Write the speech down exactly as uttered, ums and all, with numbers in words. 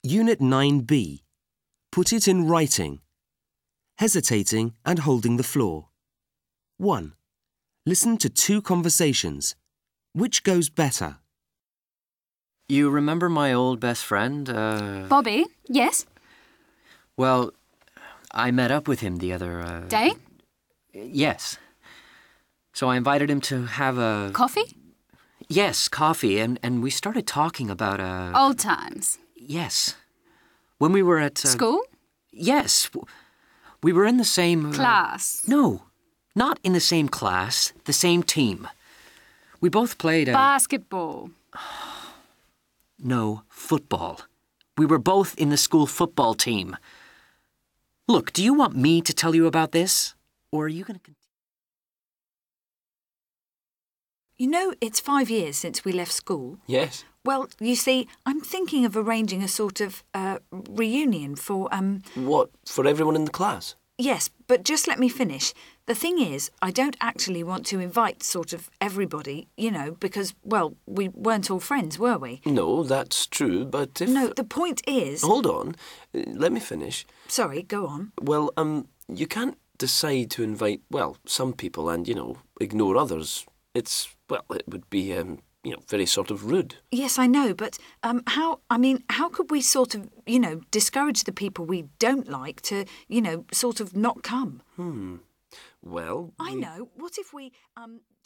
Unit nine B. Put it in writing. Hesitating and holding the floor. one. Listen to two conversations. Which goes better? You remember my old best friend? Uh... Bobby, yes? Well, I met up with him the other... Uh... Day? Yes. So I invited him to have a... Coffee? Yes, coffee, and, and we started talking about... Uh... Old times? Yes. When we were at... Uh... School? Yes. We were in the same... Uh... Class? No, not in the same class, the same team. We both played... Uh... Basketball? No, football. We were both in the school football team. Look, do you want me to tell you about this? Or are you going to continue? You know, it's five years since we left school. Yes. Well, you see, I'm thinking of arranging a sort of uh, reunion for... um. What, for everyone in the class? Yes, but just let me finish. The thing is, I don't actually want to invite sort of everybody, you know, because, well, we weren't all friends, were we? No, that's true, but if... No, the point is... Hold on. Uh, Let me finish. Sorry, go on. Well, um, you can't decide to invite, well, some people and, you know, ignore others. It's, well, it would be, um, you know, very sort of rude. Yes, I know, but um, how, I mean, how could we sort of, you know, discourage the people we don't like to, you know, sort of not come? Hmm. Well... I we... know. What if we, um...